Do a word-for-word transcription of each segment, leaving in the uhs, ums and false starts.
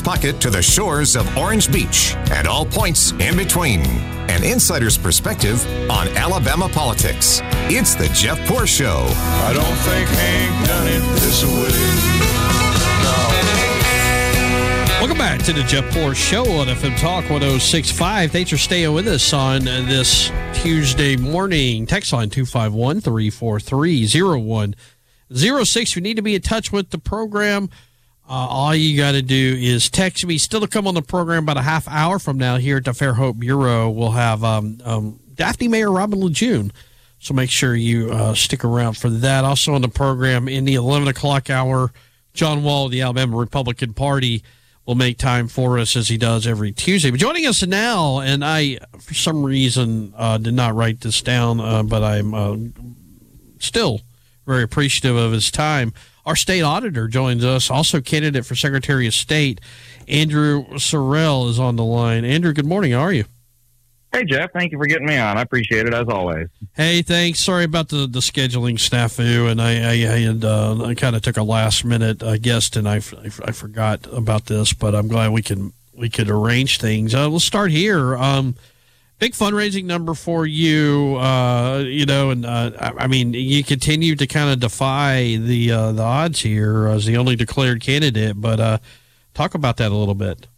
pocket to the shores of Orange Beach and all points in between. An insider's perspective on Alabama politics. It's the Jeff Poor Show. I don't think Hank done it this way. Welcome back to the Jeff Poor Show on F M Talk one oh six point five. Thanks for staying with us on this Tuesday morning. Text line two five one, three four three, oh one oh six. If you need to be in touch with the program, uh, all you got to do is text me. Still to come on the program about a half hour from now here at the Fairhope Bureau. We'll have um, um, Daphne Mayor Robin Lejeune. So make sure you uh, stick around for that. Also on the program in the eleven o'clock hour, John Wall of the Alabama Republican Party will make time for us as he does every Tuesday. But joining us now, and I, for some reason, uh, did not write this down, uh, but I'm uh, still very appreciative of his time. Our state auditor joins us, also candidate for Secretary of State. Andrew Sorrell is on the line. Andrew, good morning. How are you? Hey, Jeff. Thank you for getting me on. I appreciate it, as always. Hey, thanks. Sorry about the, the scheduling snafu, and I, I, I, had, uh, I kind of took a last-minute uh, guest, and I, I, I forgot about this, but I'm glad we can we could arrange things. Uh, let's start here. Um, big fundraising number for you, uh, you know, and uh, I, I mean, you continue to kind of defy the uh, the odds here as the only declared candidate, but uh, talk about that a little bit.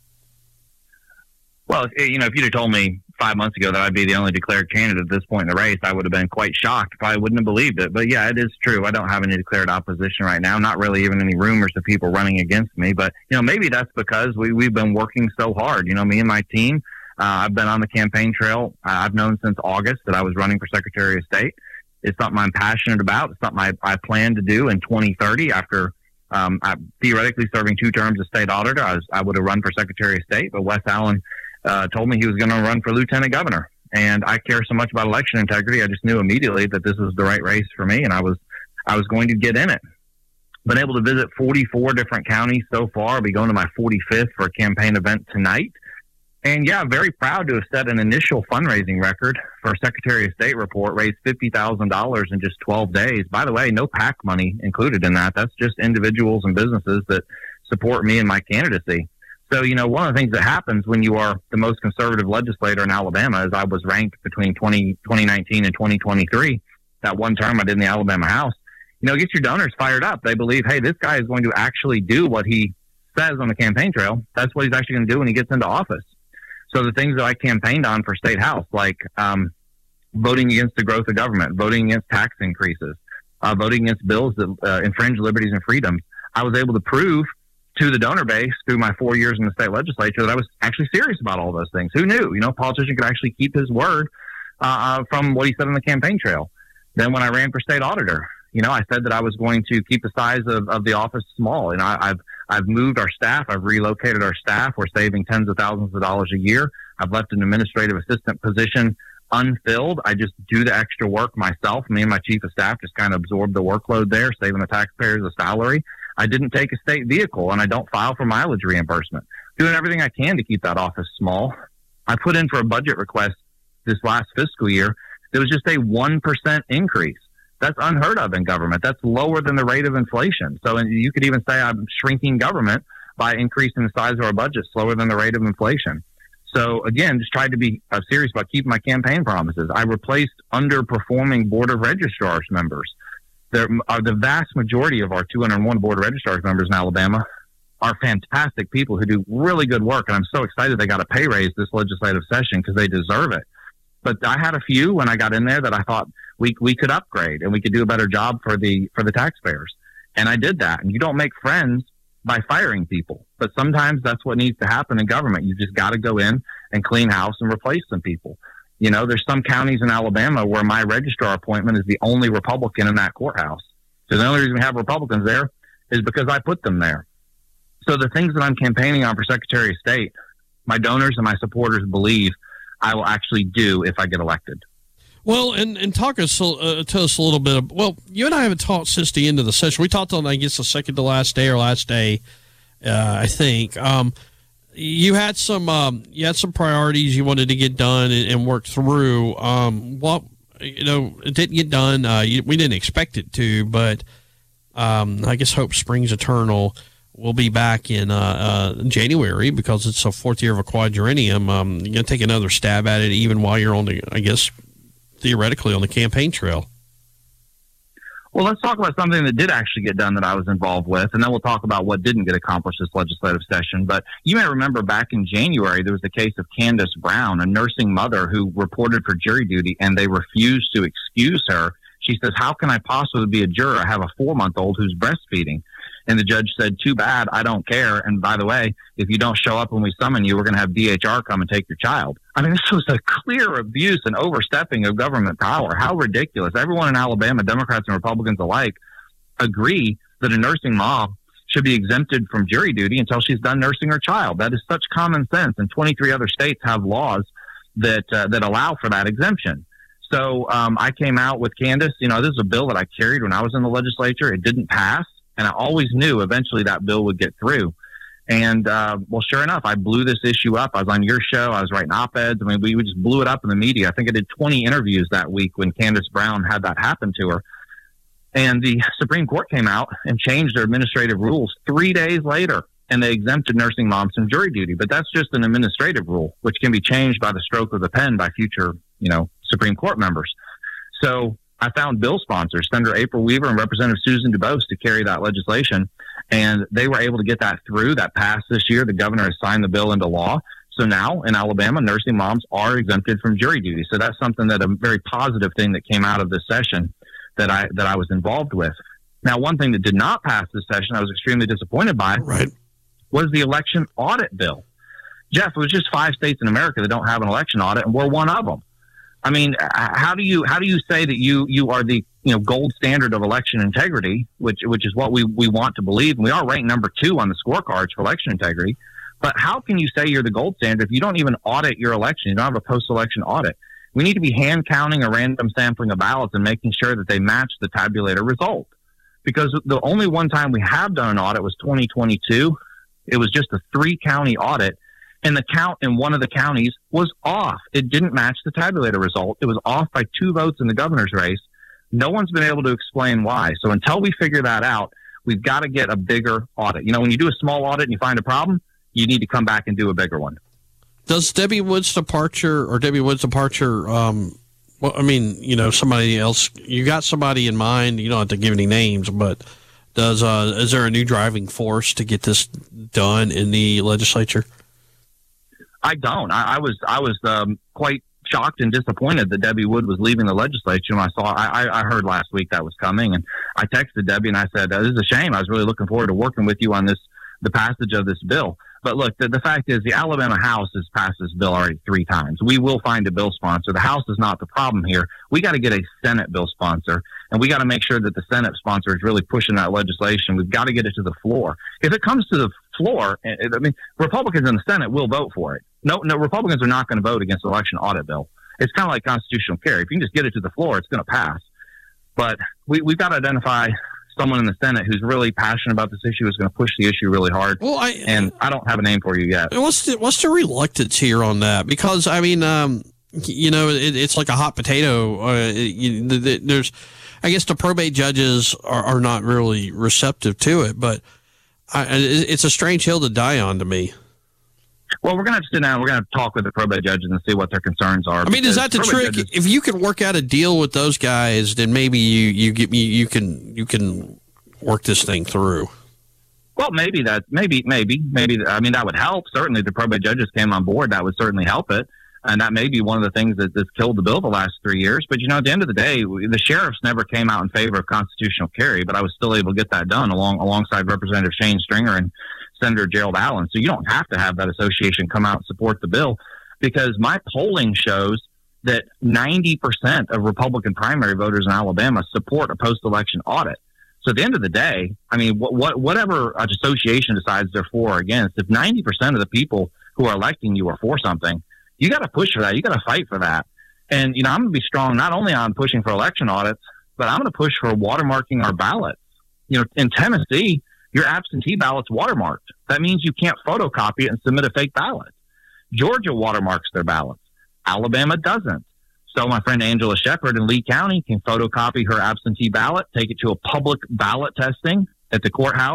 Well, you know, if you'd have told me five months ago that I'd be the only declared candidate at this point in the race, I would have been quite shocked. Probably wouldn't have believed it. But yeah, it is true. I don't have any declared opposition right now. Not really even any rumors of people running against me. But, you know, maybe that's because we, we've been working so hard. You know, me and my team, uh, I've been on the campaign trail. Uh, I've known since August that I was running for Secretary of State. It's something I'm passionate about. It's something I, I plan to do in twenty thirty after um, I, theoretically serving two terms as state auditor. I, was, I would have run for Secretary of State, but Wes Allen Uh, told me he was going to run for lieutenant governor. And I care so much about election integrity, I just knew immediately that this was the right race for me, and I was I was going to get in it. Been able to visit forty-four different counties so far. I'll be going to my forty-fifth for a campaign event tonight. And, yeah, very proud to have set an initial fundraising record for a Secretary of State report, raised fifty thousand dollars in just twelve days. By the way, no PAC money included in that. That's just individuals and businesses that support me and my candidacy. So, you know, one of the things that happens when you are the most conservative legislator in Alabama is I was ranked between twenty, twenty nineteen and twenty twenty-three. That one term I did in the Alabama House. You know, get your donors fired up. They believe, hey, this guy is going to actually do what he says on the campaign trail. That's what he's actually going to do when he gets into office. So the things that I campaigned on for State House, like um, voting against the growth of government, voting against tax increases, uh, voting against bills that uh, infringe liberties and freedoms, I was able to prove to the donor base through my four years in the state legislature that I was actually serious about all those things. Who knew? You know, a politician could actually keep his word uh, from what he said on the campaign trail. Then when I ran for state auditor, you know, I said that I was going to keep the size of, of the office small. And I, I've I've moved our staff. I've relocated our staff. We're saving tens of thousands of dollars a year. I've left an administrative assistant position unfilled. I just do the extra work myself. Me and my chief of staff just kind of absorb the workload there, saving the taxpayers a salary. I didn't take a state vehicle, and I don't file for mileage reimbursement. Doing everything I can to keep that office small. I put in for a budget request this last fiscal year. There was just a one percent increase. That's unheard of in government. That's lower than the rate of inflation. So and you could even say I'm shrinking government by increasing the size of our budget slower than the rate of inflation. So, again, just tried to be uh, serious about keeping my campaign promises. I replaced underperforming Board of Registrars members. There are the vast majority of our two hundred one Board of Registrars members in Alabama are fantastic people who do really good work, and I'm so excited they got a pay raise this legislative session because they deserve it. But I had a few when I got in there that I thought we we could upgrade and we could do a better job for the for the taxpayers, and I did that. And you don't make friends by firing people, but sometimes that's what needs to happen in government. You just got to go in and clean house and replace some people. You know, there's some counties in Alabama where my registrar appointment is the only Republican in that courthouse. So the only reason we have Republicans there is because I put them there. So the things that I'm campaigning on for Secretary of State, my donors and my supporters believe I will actually do if I get elected. Well, and, and talk us, uh, tell us a little bit of, well, you and I haven't talked since the end of the session. We talked on, I guess, the second to last day or last day, uh, I think. Um, you had some um, you had some priorities you wanted to get done and, and work through. Um, what, you know, it didn't get done. Uh, you, we didn't expect it to, but um, I guess hope springs eternal. we'll be back in uh, uh, January because it's a fourth year of a quadrennium. Um, you're going to take another stab at it even while you're on the, I guess, theoretically on the campaign trail. Well, let's talk about something that did actually get done that I was involved with, and then we'll talk about what didn't get accomplished this legislative session. But you may remember back in January, there was the case of Candace Brown, a nursing mother who reported for jury duty, and they refused to excuse her. She says, how can I possibly be a juror? I have a four-month-old who's breastfeeding. And the judge said, too bad, I don't care. And by the way, if you don't show up when we summon you, we're going to have D H R come and take your child. I mean, this was a clear abuse and overstepping of government power. How ridiculous. Everyone in Alabama, Democrats and Republicans alike, agree that a nursing mom should be exempted from jury duty until she's done nursing her child. That is such common sense. And twenty-three other states have laws that uh, that allow for that exemption. So um, I came out with Candace. You know, this is a bill that I carried when I was in the legislature. It didn't pass. And I always knew eventually that bill would get through. And, uh, well, sure enough, I blew this issue up. I was on your show. I was writing op-eds. I mean, we, we just blew it up in the media. I think I did twenty interviews that week when Candace Brown had that happen to her. And the Supreme Court came out and changed their administrative rules three days later, and they exempted nursing moms from jury duty. But that's just an administrative rule, which can be changed by the stroke of the pen by future, you know, Supreme Court members. So I found bill sponsors, Senator April Weaver and Representative Susan DuBose, to carry that legislation, and they were able to get that through. That passed this year. The governor has signed the bill into law. So now in Alabama, nursing moms are exempted from jury duty. So that's something that a very positive thing that came out of this session that I that I was involved with. Now, one thing that did not pass this session, I was extremely disappointed by, right, was the election audit bill. Jeff, it was just five states in America that don't have an election audit, and we're one of them. I mean, how do you how do you say that you you are the you know gold standard of election integrity, which which is what we, we want to believe, and we are ranked number two on the scorecards for election integrity. But how can you say you're the gold standard if you don't even audit your election? You don't have a post-election audit. We need to be hand counting a random sampling of ballots and making sure that they match the tabulator result. Because the only one time we have done an audit was twenty twenty-two. It was just a three county audit. And the count in one of the counties was off. It didn't match the tabulator result. It was off by two votes in the governor's race. No one's been able to explain why. So until we figure that out, we've got to get a bigger audit. You know, when you do a small audit and you find a problem, you need to come back and do a bigger one. Does Debbie Wood's departure or Debbie Wood's departure, um, well, I mean, you know, somebody else, you got somebody in mind, you don't have to give any names, but does uh, is there a new driving force to get this done in the legislature? I don't. I, I was I was um, quite shocked and disappointed that Debbie Wood was leaving the legislature. When I saw, I, I heard last week that was coming, and I texted Debbie and I said, "This is a shame. I was really looking forward to working with you on this, the passage of this bill." But look, the, the fact is, the Alabama House has passed this bill already three times. We will find a bill sponsor. The House is not the problem here. We got to get a Senate bill sponsor, and we got to make sure that the Senate sponsor is really pushing that legislation. We've got to get it to the floor. If it comes to the floor, I mean, Republicans in the Senate will vote for it. No, no, Republicans are not going to vote against the election audit bill. It's kind of like constitutional carry. If you can just get it to the floor, it's going to pass. But we, we've got to identify someone in the Senate who's really passionate about this issue, is going to push the issue really hard. Well, I, and I don't have a name for you yet. What's the, what's the reluctance here on that? Because, I mean, um, you know, it, it's like a hot potato. Uh, you, the, the, there's, I guess the probate judges are, are not really receptive to it, but I, it's a strange hill to die on to me. Well, we're going to have to sit down. We're going to talk with the probate judges and see what their concerns are. I mean, is that the trick? Judges, if you can work out a deal with those guys, then maybe you you get me. You can you can work this thing through. Well, maybe that. Maybe maybe maybe. I mean, that would help. Certainly, if the probate judges came on board, that would certainly help it. And that may be one of the things that, that's killed the bill the last three years. But, you know, at the end of the day, the sheriffs never came out in favor of constitutional carry, but I was still able to get that done along alongside Representative Shane Stringer and Senator Gerald Allen. So you don't have to have that association come out and support the bill, because my polling shows that ninety percent of Republican primary voters in Alabama support a post-election audit. So at the end of the day, I mean, what, what, whatever an association decides they're for or against, if ninety percent of the people who are electing you are for something, you got to push for that. You got to fight for that. And, you know, I'm going to be strong not only on pushing for election audits, but I'm going to push for watermarking our ballots. You know, in Tennessee, your absentee ballot's watermarked. That means you can't photocopy it and submit a fake ballot. Georgia watermarks their ballots. Alabama doesn't. So my friend Angela Shepard in Lee County can photocopy her absentee ballot, take it to a public ballot testing at the courthouse,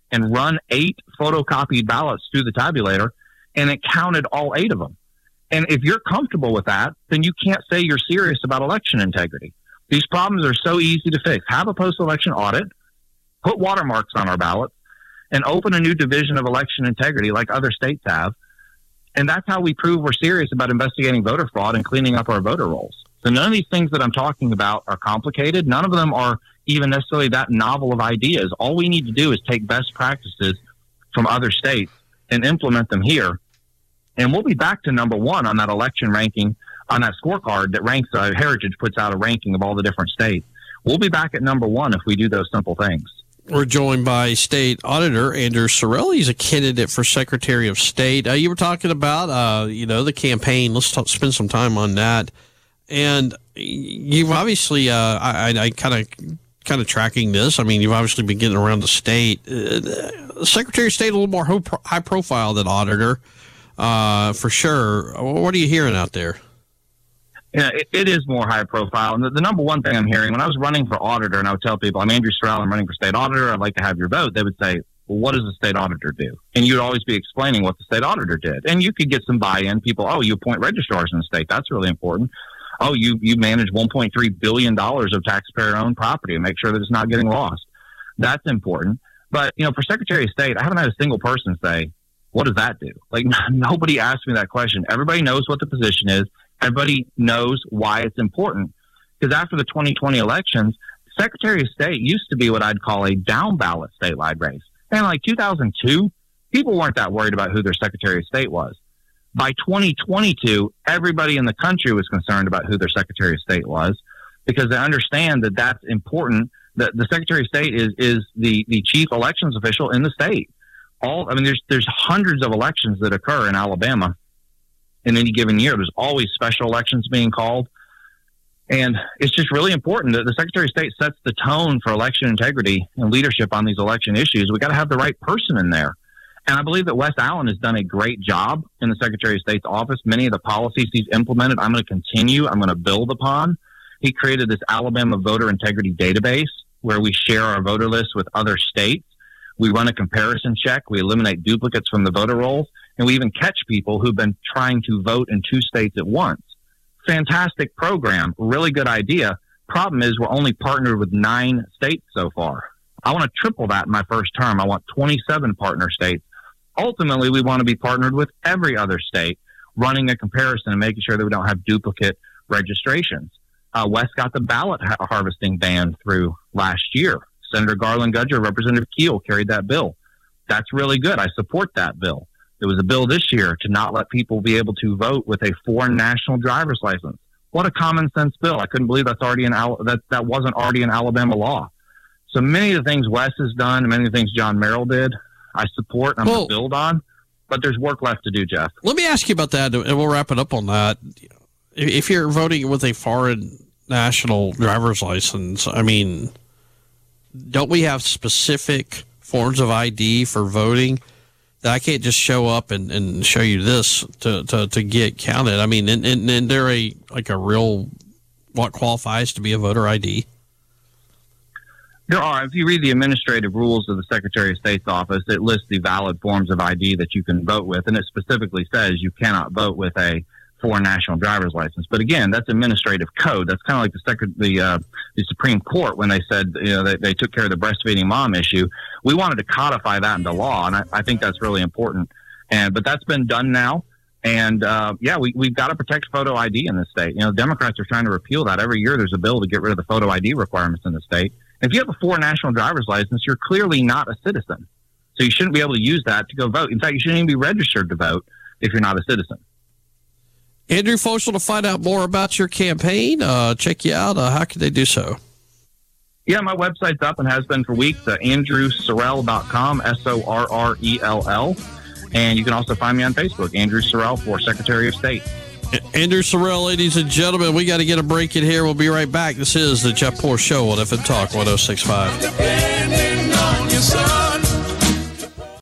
and run eight photocopied ballots through the tabulator, and it counted all eight of them. And if you're comfortable with that, then you can't say you're serious about election integrity. These problems are so easy to fix. Have a post-election audit, put watermarks on our ballots, and open a new division of election integrity like other states have. And that's how we prove we're serious about investigating voter fraud and cleaning up our voter rolls. So none of these things that I'm talking about are complicated. None of them are even necessarily that novel of ideas. All we need to do is take best practices from other states and implement them here. And we'll be back to number one on that election ranking, on that scorecard that ranks, uh, Heritage puts out a ranking of all the different states. We'll be back at number one if we do those simple things. We're joined by State Auditor Andrew Sorrell. He's a candidate for Secretary of State. Uh, you were talking about, uh, you know, the campaign. Let's talk, spend some time on that. And you've obviously, uh, I, I kind of, kind of tracking this. I mean, you've obviously been getting around the state. Uh, Secretary of State a little more high profile than Auditor. Uh, for sure. What are you hearing out there? Yeah, it, it is more high profile. And the, the number one thing I'm hearing, when I was running for auditor, and I would tell people, I'm Andrew Sorrell, I'm running for state auditor, I'd like to have your vote, they would say, well, what does the state auditor do? And you'd always be explaining what the state auditor did. And you could get some buy-in. People, oh, you appoint registrars in the state. That's really important. Oh, you, you manage one point three billion dollars of taxpayer-owned property and make sure that it's not getting lost. That's important. But, you know, for Secretary of State, I haven't had a single person say, what does that do? Like, nobody asked me that question. Everybody knows what the position is. Everybody knows why it's important. Because after the twenty twenty elections, Secretary of State used to be what I'd call a down ballot statewide race. And like two thousand two, people weren't that worried about who their Secretary of State was. By twenty twenty-two, everybody in the country was concerned about who their Secretary of State was, because they understand that that's important. That the Secretary of State is is the, the chief elections official in the state. All I mean, there's there's hundreds of elections that occur in Alabama in any given year. There's always special elections being called. And it's just really important that the Secretary of State sets the tone for election integrity and leadership on these election issues. We got to have the right person in there. And I believe that Wes Allen has done a great job in the Secretary of State's office. Many of the policies he's implemented, I'm going to continue, I'm going to build upon. He created this Alabama voter integrity database where we share our voter lists with other states. We run a comparison check. We eliminate duplicates from the voter rolls. And we even catch people who've been trying to vote in two states at once. Fantastic program. Really good idea. Problem is we're only partnered with nine states so far. I want to triple that in my first term. I want twenty-seven partner states. Ultimately, we want to be partnered with every other state, running a comparison and making sure that we don't have duplicate registrations. Uh, Wes got the ballot ha- harvesting ban through last year. Senator Garland Gudger, Representative Keel carried that bill. That's really good. I support that bill. There was a bill this year to not let people be able to vote with a foreign national driver's license. What a common sense bill. I couldn't believe that's already in Al- that that wasn't already in Alabama law. So many of the things Wes has done, many of the things John Merrill did, I support and I'm well, going to build on. But there's work left to do, Jeff. Let me ask you about that, and we'll wrap it up on that. If you're voting with a foreign national driver's license, I mean, don't we have specific forms of I D for voting that I can't just show up and, and show you this to, to, to get counted? I mean, and, and, and there a like a real what qualifies to be a voter I D? There are. If you read the administrative rules of the Secretary of State's office, it lists the valid forms of I D that you can vote with, and it specifically says you cannot vote with a foreign national driver's license. But again, that's administrative code. That's kind of like the Secret, the uh, the Supreme Court when they said, you know, they, they took care of the breastfeeding mom issue. We wanted to codify that into law, and I, I think that's really important. And but that's been done now. And uh, yeah, we we've got to protect photo I D in the state. You know, Democrats are trying to repeal that. Every year, there's a bill to get rid of the photo I D requirements in the state. If you have a foreign national driver's license, you're clearly not a citizen. So you shouldn't be able to use that to go vote. In fact, you shouldn't even be registered to vote if you're not a citizen. Andrew, folks want to find out more about your campaign, uh, check you out. Uh, how can they do so? Yeah, my website's up and has been for weeks, uh, andrew sorrell dot com, S O R R E L L. And you can also find me on Facebook, Andrew Sorrell for Secretary of State. Andrew Sorrell, ladies and gentlemen, we got to get a break in here. We'll be right back. This is the Jeff Poor Show on F M Talk one oh six point five.